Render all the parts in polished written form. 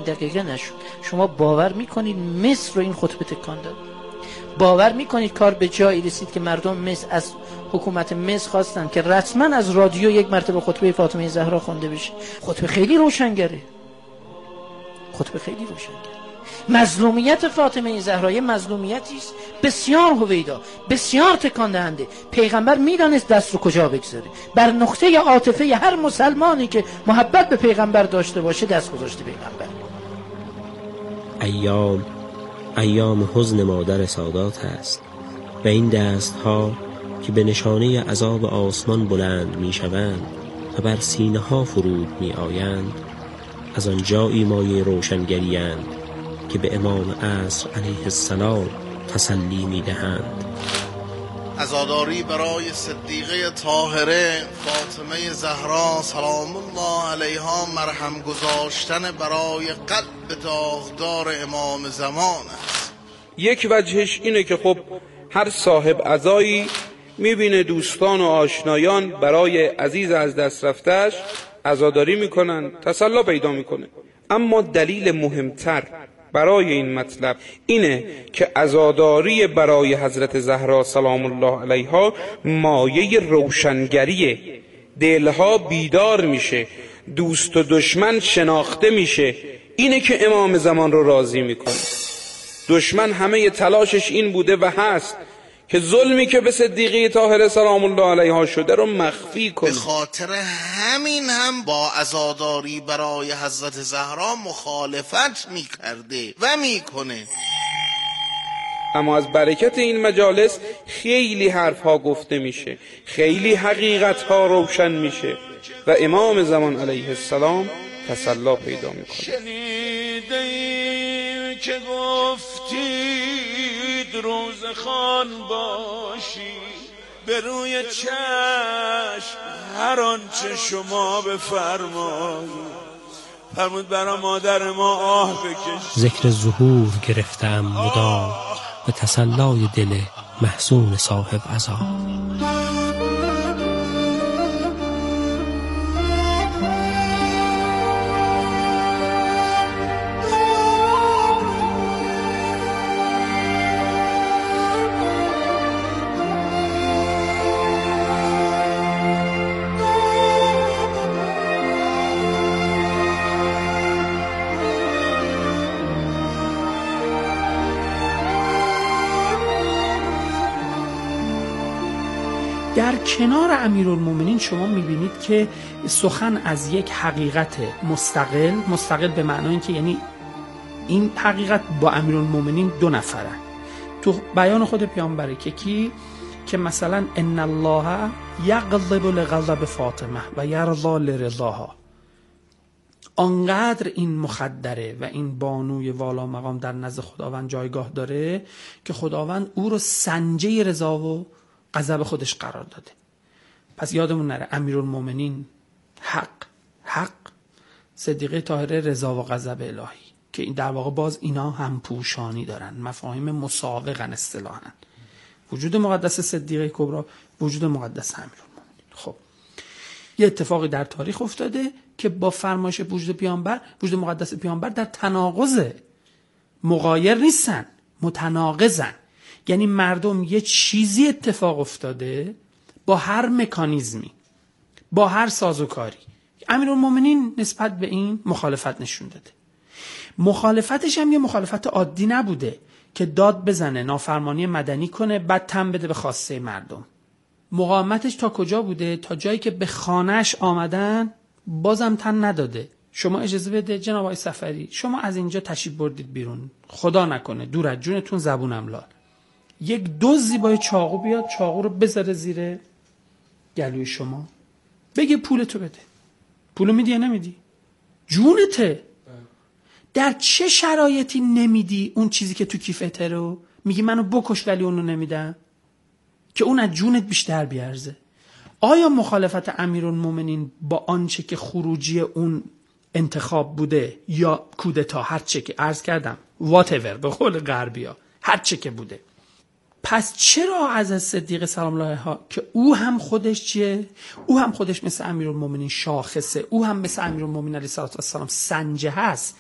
دقیقه نشد. شما باور میکنید مصر رو این خطبه تکان داد؟ باور میکنید کار به جایی رسید که مردم مصر از حکومت مصر خواستن که رسما از رادیو یک مرتبه خطبه فاطمه زهرا خوانده بشه؟ خطبه خیلی روشنگره، خطبه خیلی روشنگره. مظلومیت فاطمه زهرا یه مظلومیتی است بسیار هویدا، بسیار تکان دهنده. پیغمبر میدانست دست رو کجا بگذاره. بر نقطه عاطفه هر مسلمانی که محبت به پیغمبر داشته باشه دست گذاشته پیغمبر. ایام حزن مادر سادات است و این دستها که به نشانه عذاب آسمان بلند می شوند و بر سینه ها فرود می آیند، از آنجایی مایه روشنگری‌اند که به امام عصر علیه السلام تسلی می دهند. عزاداری برای صدیقه طاهره فاطمه زهرا سلام الله علیها مرهم گذاشتن برای قلب داغدار امام زمان است. یک وجهش اینه که خب هر صاحب عزایی میبینه دوستان و آشنایان برای عزیز از دست رفتهش عزاداری میکنن، تسلی پیدا میکنه. اما دلیل مهمتر برای این مطلب اینه که عزاداری برای حضرت زهرا سلام الله علیها مایه روشنگریه. دلها بیدار میشه، دوست و دشمن شناخته میشه. اینه که امام زمان رو راضی میکنه. دشمن همه تلاشش این بوده و هست که ظلمی که به صدیقه طاهره سلام الله علیها شده رو مخفی کنه. به خاطر همین هم با عزاداری برای حضرت زهرا مخالفت میکرده و میکنه. اما از برکت این مجالس خیلی حرفها گفته میشه، خیلی حقیقتها روشن میشه و امام زمان علیه السلام تسلا پیدا میکنه. شنیدی که گفتید روز خان باشی، به روی چشم هر آنچه شما بفرمایید. فرمود برای مادر ما آه بکش. ذکر ظهور گرفتم مدام به تسلای دل محزون صاحب عزا. در کنار امیرالمومنین شما میبینید که سخن از یک حقیقت مستقل به معنای اینکه یعنی این حقیقت با امیرالمومنین دو نفره. تو بیان خود پیامبره که مثلا ان الله یغضب لغضب فاطمه و یرضا لرضاها. آنقدر این مخدره و این بانوی والا مقام در نزد خداوند جایگاه داره که خداوند او رو سنجه رضا و غضب خودش قرار داده. پس یادمون نره امیرالمومنین حق، صدیقه طاهره رضا و غضب الهی، که این در واقع باز اینا هم پوشانی دارن، مفاهیم مساوقن اصطلاحاً. وجود مقدس صدیقه کبرا، وجود مقدس امیرالمومنین. خب یه اتفاقی در تاریخ افتاده که با فرمایش وجود پیامبر، وجود مقدس پیامبر در تناقضه، مغایر نیستن، متناقضن. یعنی مردم یه چیزی اتفاق افتاده با هر مکانیزمی، با هر سازوکاری. امیرالمومنین نسبت به این مخالفت نشون داده. مخالفتش هم یه مخالفت عادی نبوده که داد بزنه، نافرمانی مدنی کنه، بعد تن بده به خواسته مردم. مقاومتش تا کجا بوده؟ تا جایی که به خانهش آمدن بازم تن نداده. شما اجازه بده جناب آقای صفری، شما از اینجا تشریف بردید بیرون، خدا نکنه دور از جونتون زبونم لال، یک دزدی با چاقو بیاد، چاقو رو بذاره زیر گلوی شما، بگه پولتو بده. پولو میدی یا نمیدی؟ جونته. در چه شرایطی نمیدی اون چیزی که تو کیفته رو؟ میگی منو بکش ولی اونو نمیدم، که اون از جونت بیشتر بیارزه. آیا مخالفت امیرالمومنین با آنچه که خروجی اون انتخاب بوده یا کودتا، هر چه که عرض کردم whatever به قول غربیا، هر چه که بوده، پس چرا از صدیق سلام الله علیها که او هم خودش چیه؟ او هم خودش مثل امیرالمومنین شاخصه، او هم مثل امیرالمومنین علیه السلام سنجه هست،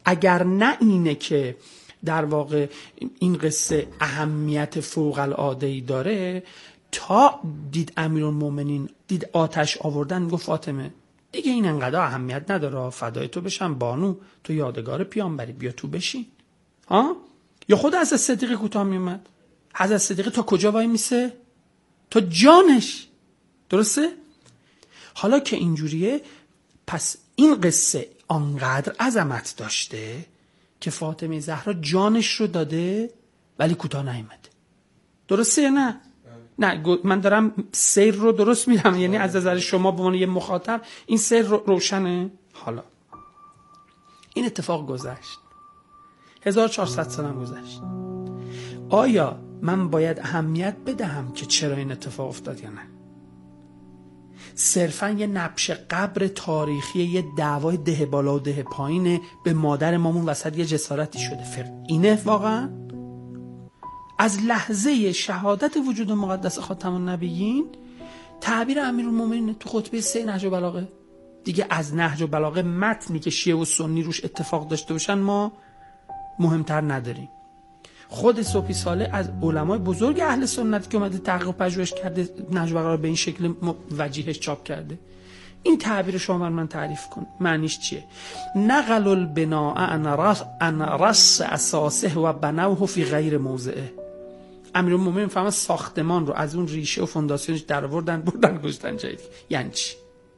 اگر نه اینه که در واقع این قصه اهمیت فوق العاده‌ای داره، تا دید امیرالمومنین دید آتش آوردن، گفت فاطمه دیگه این انقدر اهمیت نداره، فدای تو بشم بانو، تو یادگار پیامبری، بیا تو بشین. ها؟ یا خود حضرت صدیق کوتاه میومد. حضرت صدیق تا کجا وای میسه؟ تا جانش. درسته؟ حالا که اینجوریه، پس این قصه آنقدر عظمت داشته که فاطمه زهرا جانش رو داده ولی کوتاه نیامده. درسته یا نه؟ نه، من دارم سیر رو درست میدم، یعنی از نظر شما به عنوان یه مخاطب این سیر روشنه. حالا این اتفاق گذشت، 1400 سال گذشت. آیا من باید اهمیت بدهم که چرا این اتفاق افتاد یا نه؟ صرفا یه نبش قبر تاریخی، یه دعوای ده بالا و ده پایینه، به مادر مامون وسط یه جسارتی شده، اینه واقعا؟ از لحظه شهادت وجود مقدس خاتم النبیین، تعبیر امیرالمومنین تو خطبه 3 نهج البلاغه دیگه، از نهج البلاغه متنی که شیعه و سنی روش اتفاق داشته باشن ما مهمتر نداریم. خود صوفی صالح از علمای بزرگ اهل سنت که اومده تحقیق و پژوهش کرده، نهج البلاغه به این شکل وجیهش چاپ کرده. این تعبیر شما من تعریف کن، معنیش چیه؟ نقل البناء عن رأس اساسه و بنوه فی غیر موضعه. امیرالمومنین فهم ساختمان رو از اون ریشه و فونداسیونش در آوردن بردن گذاشتن جای دیگه. یعنی چی؟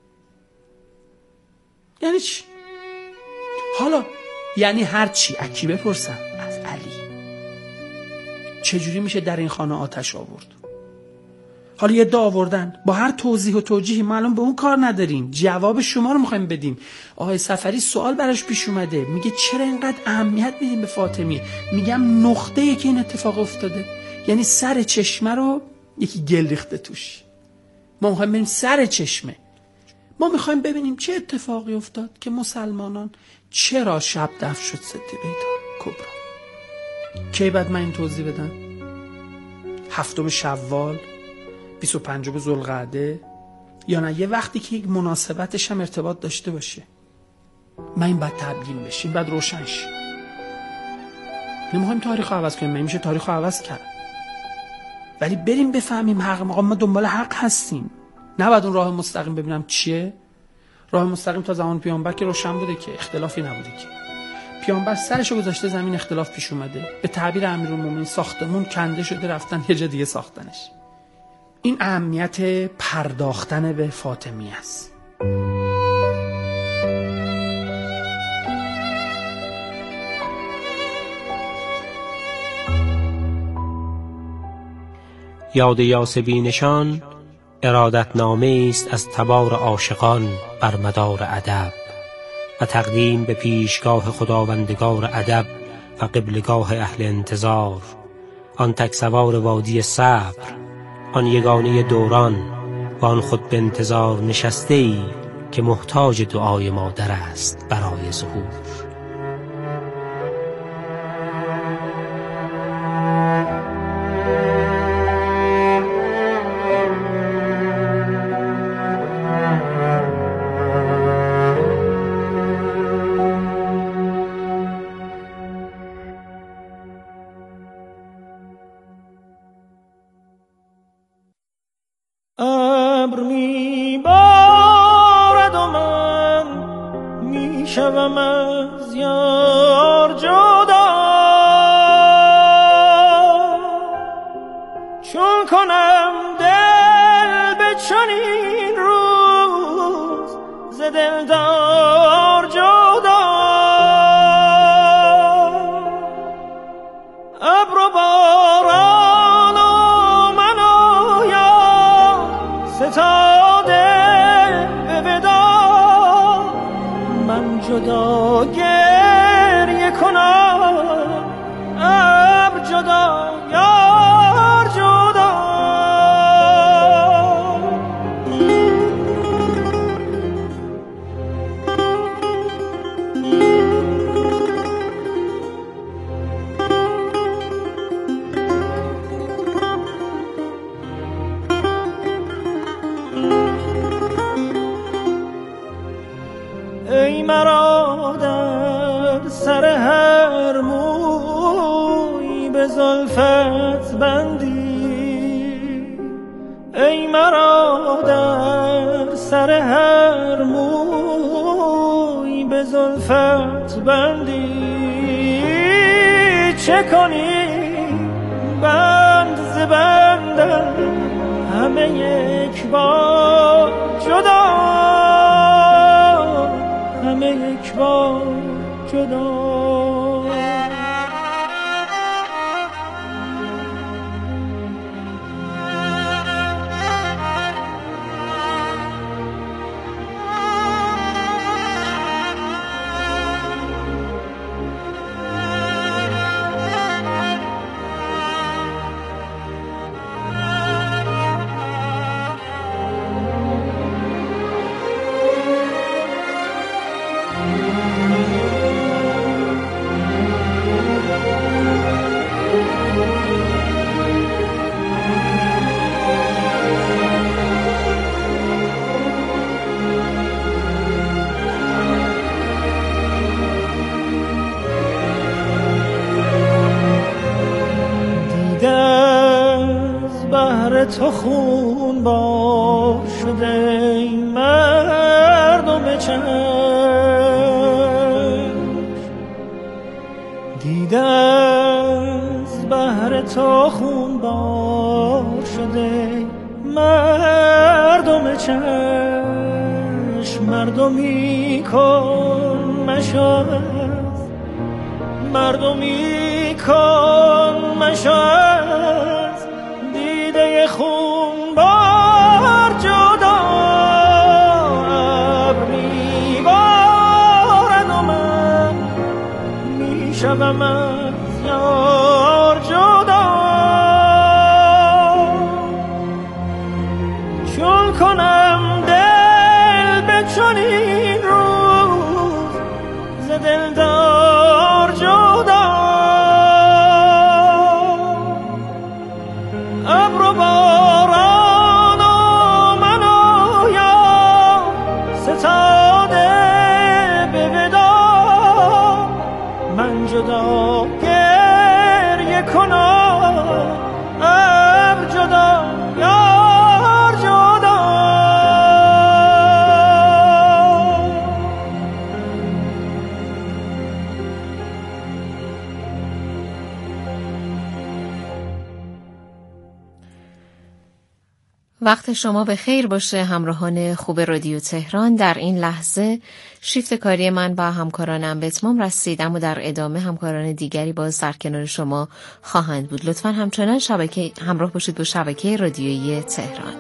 یعنی چی؟ حالا یعنی هر چی؟ اکی بپرسم؟ از علی. چجوری میشه در این خانه آتش آورد؟ حالا یه دعا آوردن با هر توضیح و توجیهی، ما الان به اون کار نداریم، جواب شما رو میخوایم بدیم. آقای سفری سوال براش پیش اومده، میگه چرا اینقدر اهمیت میدیم به فاطمی؟ میگم نقطه‌ای که این اتفاق افتاده، یعنی سر چشمه رو یکی گل ریخته توش. ما میخوایم ببینیم سر چشمه، ما میخوایم ببینیم چه اتفاقی افتاد که مسلمانان چرا شب دفن شد صدیقه کبرا. کی بعد من این توضیح بدم؟ 7 شوال، 25 ذوالقعده، یا نه یه وقتی که یک مناسبتش هم ارتباط داشته باشه. من این بعد تبیین بشه، این بعد روشن شه. نمیخوایم تاریخ رو عوض کنیم، نمیشه تاریخ رو عوض کرد، ولی بریم بفهمیم حق. ما دنبال حق هستیم، نباید اون راه مستقیم ببینم چیه. راه مستقیم تا زمان پیامبر که روشن بوده، که اختلافی نبوده، که پیامبر سرشو گذاشته زمین، اختلاف پیش اومده، به تعبیر امیرالمومنین ساختمون کنده شده، رفتن یه جا دیگه ساختنش. این اهمیت پرداختن به فاطمی است. یاد یاسبی نشان ارادتنامه است از تبار عاشقان بر مدار ادب، و تقدیم به پیشگاه خداوندگار ادب و قبلگاه اهل انتظار، آن تک سوار وادی صبر، آن یگانه دوران، و آن خود به انتظار نشسته ای که محتاج دعای مادر است برای ظهور. ابر میبارد و من میشوم از یار جدا، چون کنم دل به چنین روز ز دلدار جدا. ابر و باران و من و یار ستاده به ودا، من جدا گریه کنم، ابر جدا یار جدا. ای مرا در سر سر هر موی به زلفت بندی، ای مرا در سر هر موی به زلفت بندی. چه کنی بند ز بندم همه یک بار جدا، همه یک بار جدا. تو خون با شده مردم چشم، دیده از بحر تو خون با شده مردم چشم. مردمی کن مشاهد، مردمی کن مشاهد، دیده خون بار جدا. ابر میبارد و من میشوم از یار جدا. چون کنم دل به چنین روز ز دلدار جدا. ابر و باران و من آیا ستاده به ودا، من جدا گریه کنم ابر جدا یار جدا. وقت شما به خیر باشه همراهان خوب رادیو تهران. در این لحظه شیفت کاری من با همکارانم به اتمام رسید، اما در ادامه همکاران دیگری باز در کنار شما خواهند بود. لطفاً همچنان همراه باشید با شبکه رادیویی تهران.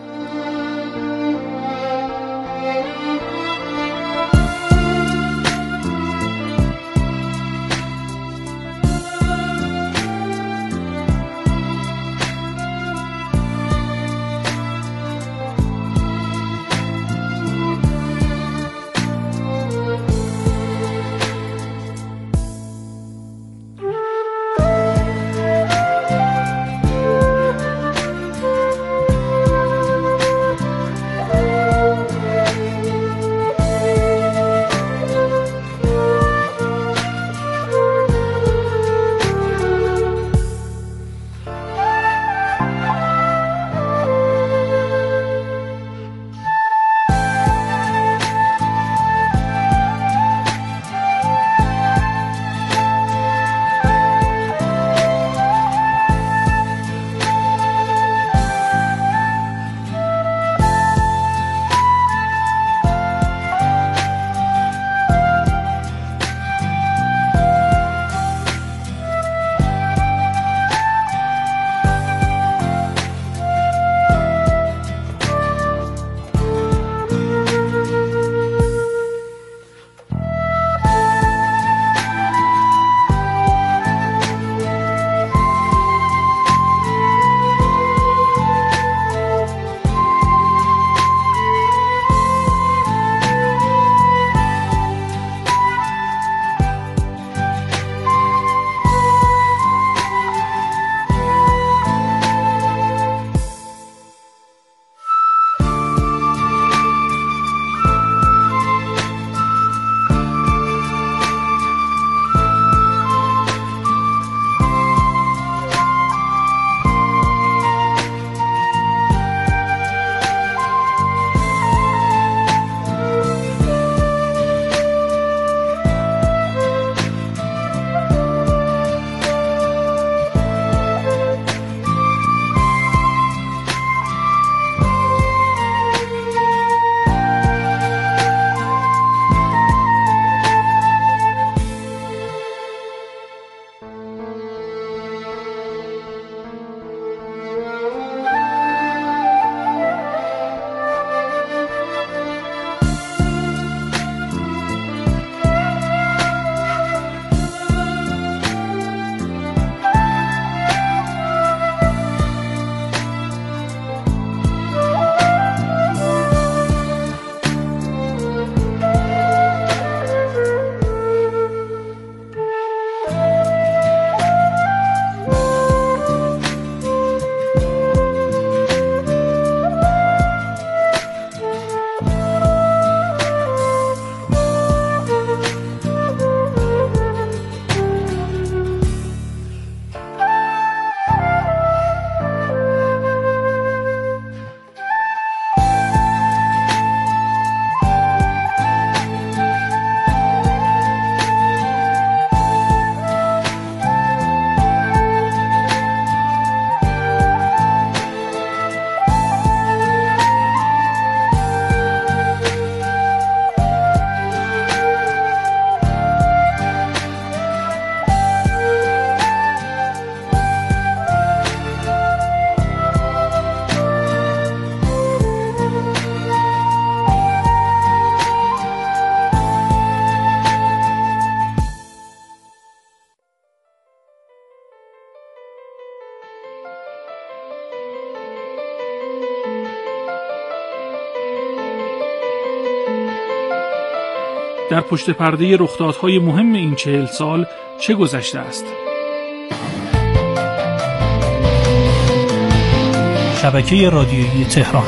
در پشت پرده رخدادهای مهم این 40 سال چه گذشته است. شبکه رادیویی تهران.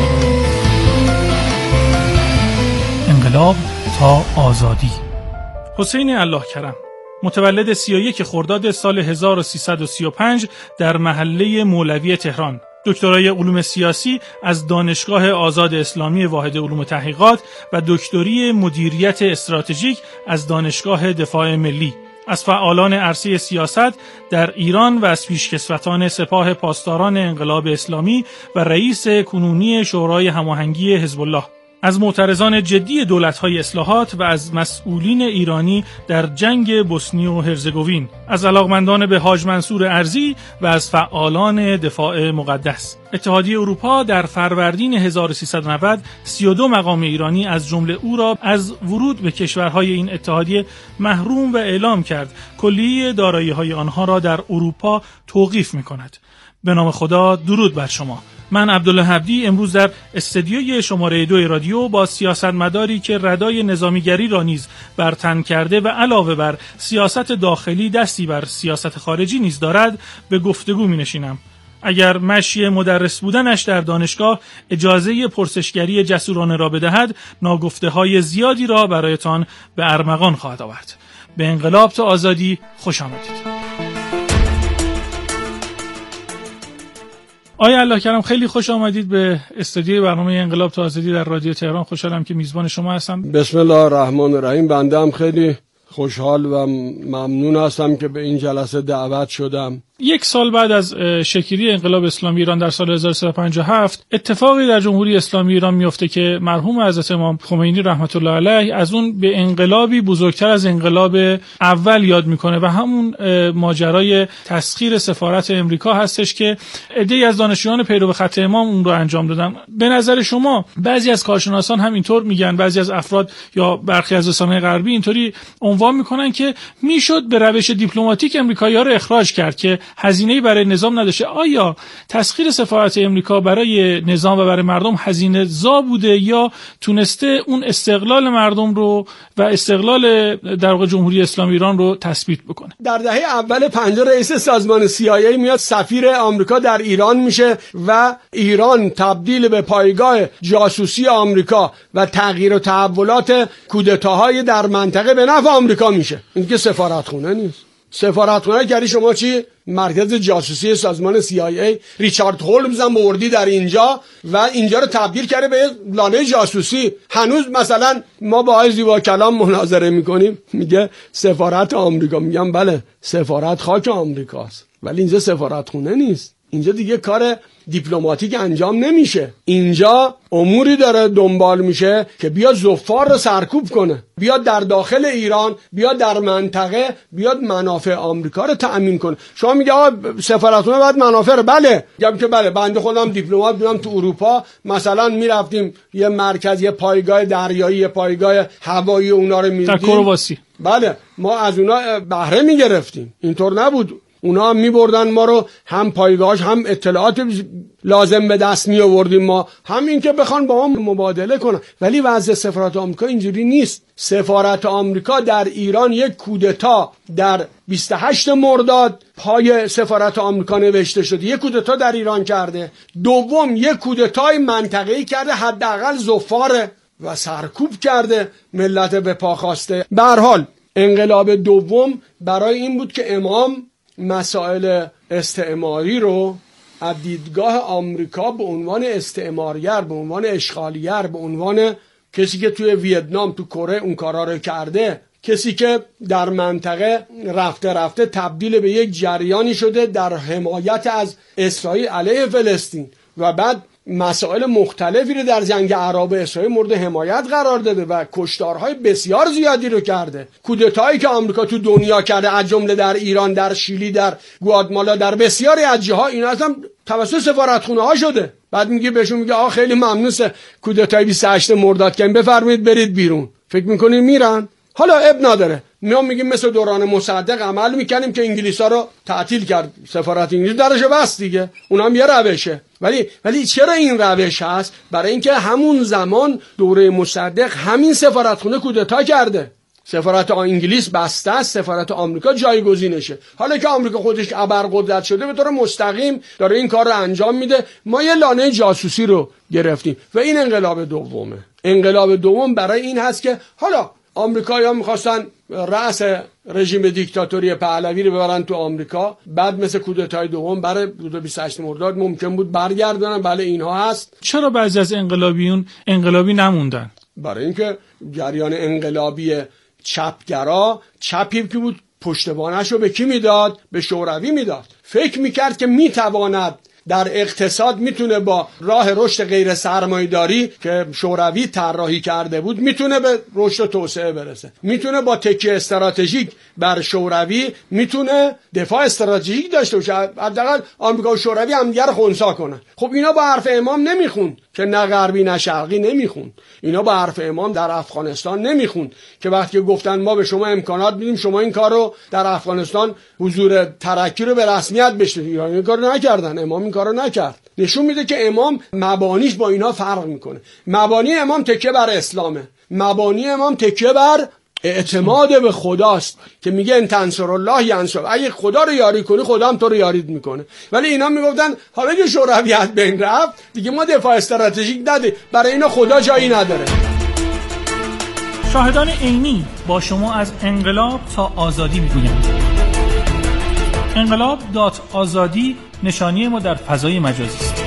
انقلاب تا آزادی. حسین الله کرم، متولد 31 خرداد سال 1335 در محله مولوی تهران، دکترای علوم سیاسی از دانشگاه آزاد اسلامی واحد علوم تحقیقات و دکتری مدیریت استراتژیک از دانشگاه دفاع ملی، از فعالان عرصه سیاست در ایران و از پیشکسوتان سپاه پاسداران انقلاب اسلامی و رئیس کنونی شورای هماهنگی حزب الله، از معترضان جدی دولت‌های اصلاحات و از مسئولین ایرانی در جنگ بوسنی و هرزگوین، از علاقمندان به حاج منصور ارزی و از فعالان دفاع مقدس. اتحادیه اروپا در فروردین 1390 32 مقام ایرانی از جمله او را از ورود به کشورهای این اتحادیه محروم و اعلام کرد کلیه دارایی‌های آنها را در اروپا توقیف می‌کند. به نام خدا، درود بر شما. من عبدالله عبدی امروز در استدیوی شماره 2 رادیو با سیاستمداری که ردای نظامیگری را نیز برتن کرده و علاوه بر سیاست داخلی دستی بر سیاست خارجی نیز دارد به گفتگو می نشینم. اگر مشی مدرس بودنش در دانشگاه اجازه پرسشگری جسورانه را بدهد، ناگفته‌های زیادی را برایتان به ارمغان خواهد آورد. به انقلاب تا آزادی خوش آمدید. آقای الله کرم، خیلی خوش آمدید به استودیوی برنامه انقلاب تا آزادی در رادیو تهران. خوشحالم که میزبان شما هستم. بسم الله الرحمن الرحیم. بنده هم خیلی خوشحال و ممنون هستم که به این جلسه دعوت شدم. یک سال بعد از شکلی انقلاب اسلامی ایران در سال 1357 اتفاقی در جمهوری اسلامی ایران میفته که مرحوم حضرت امام خمینی رحمت الله علیه از اون به انقلابی بزرگتر از انقلاب اول یاد میکنه و همون ماجرای تسخیر سفارت امریکا هستش که عده‌ای از دانشجویان پیرو خط امام اون رو انجام دادن. به نظر شما بعضی از کارشناسان هم اینطور میگن، بعضی از افراد یا برخی از رسانه‌های غربی اینطوری عنوان میکنن که میشد به روش دیپلماتیک امریکایی‌ها رو اخراج کرد که هزینه‌ای برای نظام نداشته. آیا تسخیر سفارت امریکا برای نظام و برای مردم هزینه زا بوده یا تونسته اون استقلال مردم رو و استقلال در واقع جمهوری اسلامی ایران رو تثبیت بکنه؟ در دهه اول 50 رئیس سازمان CIA میاد سفیر آمریکا در ایران میشه و ایران تبدیل به پایگاه جاسوسی آمریکا و تغییر و تحولات کودتاهای در منطقه به نفع آمریکا میشه. این که سفارتخونه نیست. سفارتخونه کردی شما چی؟ مرکز جاسوسی سازمان CIA. ریچارد هولمز هم بردی در اینجا و اینجا رو تبدیل کرده به لانه جاسوسی. هنوز مثلا ما با آقای زیبا کلام مناظره میکنیم، میگه سفارت آمریکا. میگم بله، سفارت خاک آمریکاست، ولی اینجا سفارتخونه نیست. اینجا دیگه کار دیپلماتیک انجام نمیشه. اینجا اموری داره دنبال میشه که بیاد زفار رو سرکوب کنه، بیاد در داخل ایران، بیاد در منطقه، بیاد منافع آمریکا رو تأمین کنه. شما میگه آقا سفارتخونه باید منافع رو، بله، میگم که بله، بنده خودم دیپلمات بودم تو اروپا، مثلا میرفتیم یه مرکز، یه پایگاه دریایی، یه پایگاه هوایی، اونا رو میدیدیم در کرواسی. بله، ما از اونا بهره میگرفتیم. اینطور نبود. اونا هم میبردن ما رو، هم پایگاهش هم اطلاعات لازم به دست می آوردیم ما، هم این که بخوان با ما مبادله کنن. ولی وضع سفارت آمریکا اینجوری نیست. سفارت آمریکا در ایران یک کودتا در 28 مرداد پای سفارت آمریکا نوشته شده، یک کودتا در ایران کرده. دوم یک کودتای منطقه‌ای کرده، حداقل زفار و سرکوب کرده، ملت به پا خواسته. به هر حال انقلاب دوم برای این بود که امام مسائل استعماری رو از دیدگاه آمریکا به عنوان استعمارگر، به عنوان اشغالگر، به عنوان کسی که توی ویتنام، تو کره اون کارا رو کرده، کسی که در منطقه رفته تبدیل به یک جریانی شده در حمایت از اسرائیل علیه فلسطین و بعد مسائل مختلفی رو در جنگ عرب و اسرائیل مورد حمایت قرار داده و کشتارهای بسیار زیادی رو کرده. کودتایی که آمریکا تو دنیا کرده، از جمله در ایران، در شیلی، در گواتمالا، در بسیاری از جاها، اینا اصلا توسط سفارتخونه ها شده. بعد میگه بهشون، میگه آقا خیلی ممنون، کودتای 28 مرداد کردین، بفرمایید برید بیرون. فکر میکنین میرن؟ حالا اب نداره. ما میگیم مثل دوران مصدق عمل میکنیم که انگلیسا رو تعطیل کرد، سفارت انگلیس درش بس دیگه، اونم یه روشه. ولی چرا این روش هست؟ برای اینکه همون زمان دوره مصدق همین سفارتخونه کودتا کرده، سفارت انگلیس بسته است، سفارت آمریکا جایگزینشه. حالا که آمریکا خودش ابرقدرت شده به طور مستقیم داره این کار رو انجام میده، ما یه لانه جاسوسی رو گرفتیم و این انقلاب دومه. انقلاب دوم برای این هست که حالا آمریکایی‌ها می‌خواستن رأس رژیم دیکتاتوری پهلوی رو ببرن تو آمریکا، بعد مثل کودتای دوم برای 28 مرداد ممکن بود برگردونن. بله اینها هست. چرا بعضی از انقلابیون انقلابی نموندن؟ برای اینکه جریان انقلابی چپگرا، چپی که بود پشتوانش رو به کی میداد؟ به شوروی میداد. فکر میکرد که میتواند در اقتصاد میتونه با راه رشد غیر سرمایه‌داری که شوروی طراحی کرده بود میتونه به رشد و توسعه برسه، میتونه با تکیه استراتژیک بر شوروی میتونه دفاع استراتژیک داشته باشه، حداقل آمریکا و شوروی همدیگه رو خنثی کنن. خب اینا با حرف امام نمیخوند که نه غربی نه شرقی نمیخوند، اینا با حرف امام در افغانستان نمیخوند که وقتی گفتن ما به شما امکانات میدیم شما این کار رو در افغانستان حضور ترکی رو به رسمیت بشناسید، اینا این کارو نکردن، امام این کارو نکرد. نشون میده که امام مبانیش با اینا فرق میکنه. مبانی امام تکیه بر اسلامه، مبانی امام تکیه بر اعتماد به خداست که میگه ان تنصر الله ینصر، اگه خدا رو یاری کنی خدا هم تو رو یارید میکنه. ولی اینا میگفتن حالا که شورویت بین رفت دیگه ما دفاع استراتژیک نده، برای اینا خدا جایی نداره. شاهدان عینی با شما از انقلاب تا آزادی میگویند. انقلاب.آزادی نشانی ما در فضای مجازی است.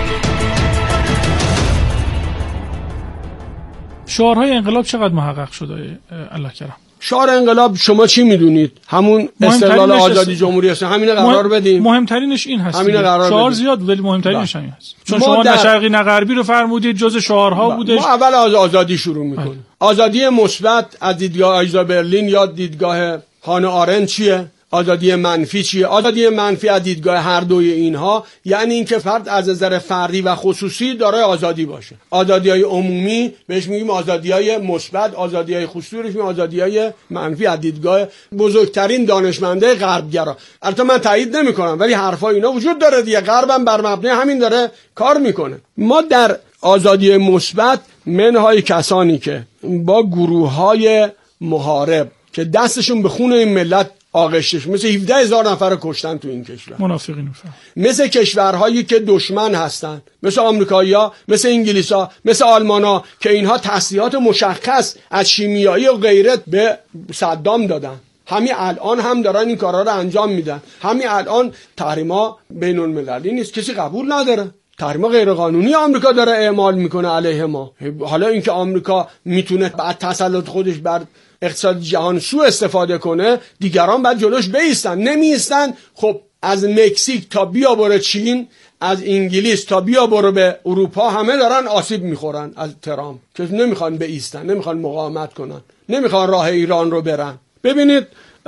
شعارهای انقلاب چقدر محقق شده الله کرم؟ شعار انقلاب شما چی میدونید؟ همون استقلال آزادی جمهوری اسلامی، همین قرار بدیم. مهمترینش این هست. شعار زیاد بود ولی مهمترینش همین هست. چون شما نه شرقی نه غربی رو فرمودید، جزء شعارها بودش. ما اول از آزادی شروع میکنیم. آزادی مثبت از دیدگاه آیزا برلین یا دیدگاه هانا آرنت چیه؟ آزادی منفی چیه؟ آزادی منفی از دیدگاه هر دوی اینها یعنی اینکه فرد از نظر فردی و خصوصی دارای آزادی باشه. آزادی‌های عمومی بهش میگیم آزادی‌های مثبت، آزادی‌های خصوصی بهش میگیم آزادی‌های منفی از دیدگاه بزرگترین دانشمنده غربگرا. البته من تایید نمی‌کنم ولی حرفای اینا وجود داره دیگه، غربم بر مبنای همین داره کار میکنه. ما در آزادی مثبت منهای کسانی که با گروه‌های محارب که دستشون به خون این ملت آغشتش، مثل 17,000 نفر رو کشتن تو این کشور، منافقین، مثل کشورهایی که دشمن هستن، مثل آمریکایی‌ها، مثل انگلیس‌ها، مثل آلمان‌ها که اینها تسلیحات مشخص از شیمیایی و غیره به صدام دادن، همین الان هم دارن این کارا رو انجام میدن. همین الان تحریما بین المللی نیست، کسی قبول نداره، تحریم غیر قانونی آمریکا داره اعمال میکنه علیه ما. حالا اینکه آمریکا میتونه بعد تسلط خودش بر اقتصاد جهان سو استفاده کنه، دیگران بعد جلوش بیستن، نمیستن. خب از مکزیک تا بیا برو چین، از انگلیس تا بیا برو به اروپا همه دارن آسیب میخورن از ترامپ که نمیخوان بیستن، نمیخوان مقاومت کنن، نمیخوان راه ایران رو برن. ببینید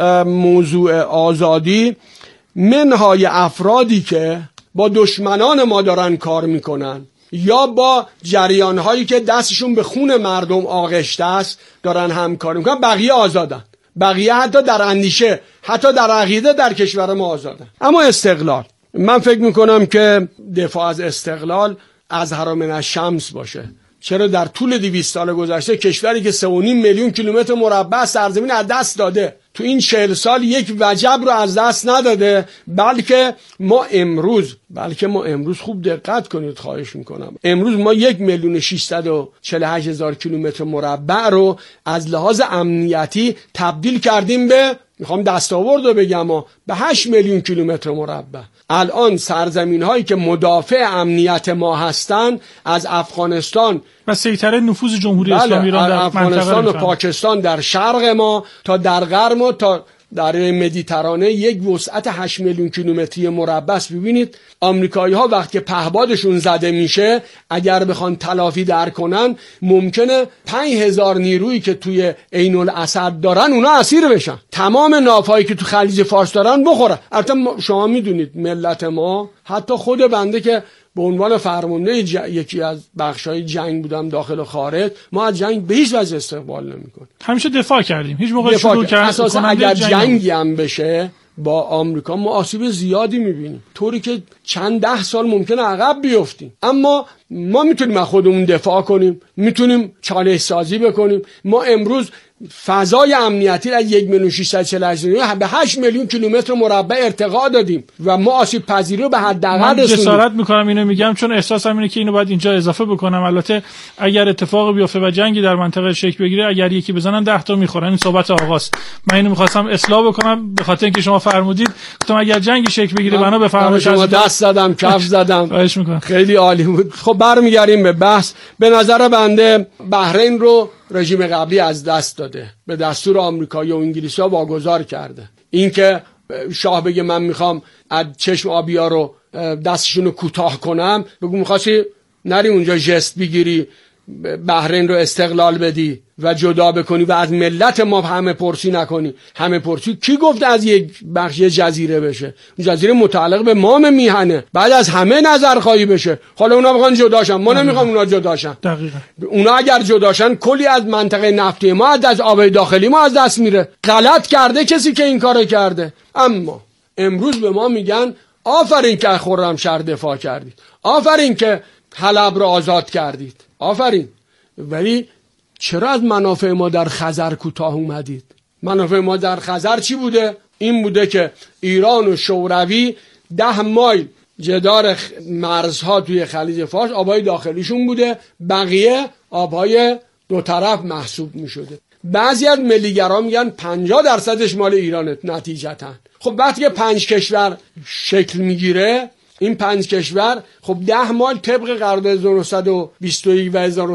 موضوع آزادی منهای افرادی که با دشمنان ما دارن کار میکنن یا با جریانهایی که دستشون به خون مردم آغشته است دارن همکاری میکنن، بقیه آزادن. بقیه حتی در اندیشه، حتی در عقیده در کشور ما آزادن. اما استقلال، من فکر میکنم که دفاع از استقلال اظهر من الشمس باشه. چرا در طول 200 سال گذشته کشوری که 3.5 میلیون کیلومتر مربع سرزمین از دست داده تو این 40 سال یک وجب رو از دست نداده، بلکه ما امروز خوب دقت کنید خواهش میکنم، امروز ما 1,648,000 کیلومتر مربع رو از لحاظ امنیتی تبدیل کردیم به، میخوام دستاورد رو بگم، به 8 میلیون کیلومتر مربع. الان سرزمین هایی که مدافع امنیت ما هستن از افغانستان و سیطره نفوذ جمهوری اسلامی ایران در افغانستان و پاکستان در شرق ما تا در غرب ما تا دریای مدیترانه یک وسعت 8 میلیون کیلومتری مربع است. ببینید آمریکایی ها وقتی پهبادشون زده میشه اگر بخوان تلافی در کنن ممکنه 5,000 نیرویی که توی عین الاسد دارن اونا اسیر بشن، تمام ناوهایی که تو خلیج فارس دارن بخورن. البته شما میدونید ملت ما، حتی خود بنده که به عنوان فرمانده یکی از بخش‌های جنگ بودم داخل و خارج، ما از جنگ به هیچ وجه استقبال نمی‌کنیم. همیشه دفاع کردیم. هیچ موقع شروع کردن اساسا اگر جنگی هم بشه با آمریکا ما آسیب زیادی می‌بینیم، طوری که چند ده سال ممکنه عقب بیفتیم. اما ما میتونیم از خودمون دفاع کنیم، میتونیم چالش سازی بکنیم. ما امروز فضای امنیتی را 1,648,000 به 8 میلیون کیلومتر مربع ارتقا دادیم و ما آسیب پذیری رو به حداقل رسوندیم. من جسارت میکنم اینو میگم چون احساسم اینه که اینو باید اینجا اضافه بکنم. البته اگر اتفاق بیفته و جنگی در منطقه شکل بگیره، اگر یکی بزنن 10 تا میخورن. این صحبت آقاست. من اینو میخواستم اصلاح بکنم به خاطر اینکه شما فرمودید گفتم اگر جنگی شکل بگیره بنا به فرمایش شما دست زدم، کف زدم. خیلی عالی بود. خب برمیگردیم به بحث. به نظر بنده بحرین رو رژیم قبلی از دست داده، به دستور آمریکایی و انگلیسی‌ها واگذار کرده. این که شاه بگه من میخوام از چشم آبیا رو دستشون کوتاه کنم، بگو میخواستی نری اونجا ژست بگیری بحرین رو استقلال بدی و جدا بکنی و از ملت ما همه پرسی نکنی. همه پرسی کی گفت از یک بخش جزیره بشه؟ اون جزیره متعلق به مام میهنه، بعد از همه نظرخواهی بشه. حالا اونا میخوان جداشن، ما نمیخوام اونا جداشن. دقیقاً اونا اگر جداشن کلی از منطقه نفتی ما، از آبهای داخلی ما از دست میره. غلط کرده کسی که این کارو کرده. اما امروز به ما میگن آفرین که خرمشهر دفاع کردید، آفرین که حلب رو آزاد کردید، آفرین. ولی چرا از منافع ما در خزر کوتاه اومدید؟ منافع ما در خزر چی بوده؟ این بوده که ایران و شوروی 10 مایل جدار مرزها توی خلیج فارس آبهای داخلیشون بوده، بقیه آبهای دو طرف محسوب می شده. بعضی از ملیگران میگن 50% مال ایرانه نتیجتاً. خب وقتی که 5 کشور شکل میگیره، این 5 کشور خب 10 مایل طبق قرارداد 1921 و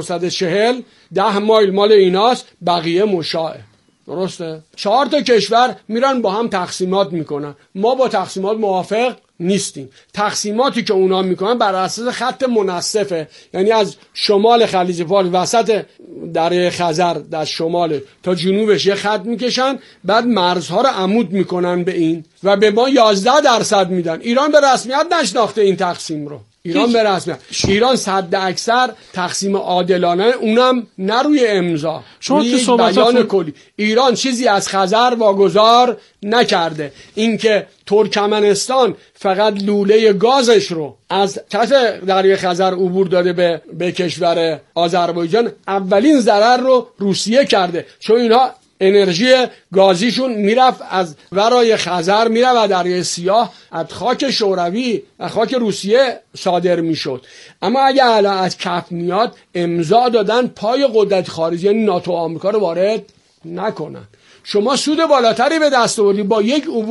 1940 10 مایل مال ایناست، بقیه مشاعه. درسته؟ 4 تا کشور میرن با هم تقسیمات میکنن. ما با تقسیمات موافق نیستیم. تقسیماتی که اونا میکنن بر اساس خط منصفه، یعنی از شمال خلیج فارس وسط دره خزر در شمال تا جنوبش یه خط میکشن، بعد مرزها رو عمود میکنن به این و به ما 11% میدن. ایران به رسمیت نشناخته این تقسیم رو. ایران به رسمیت، ایران صد اکثر تقسیم عادلانه، اونم نه روی امضا، روی بیان کلی. ایران چیزی از خزر واگذار نکرده. اینکه ترکمنستان فقط لوله گازش رو از کف دریای خزر عبور داده به کشور آذربایجان، اولین ضرر رو روسیه کرده، چون اینها انرژی گازیشون میرفت از ورای خزر میرفت و دریای سیاه از خاک شوروی و خاک روسیه صادر میشد. اما اگه الان از کف میاد، امضا دادن پای قدرت خارجی یعنی ناتو و آمریکا رو وارد نکنن. شما سود بالاتری به دست آوردید با یک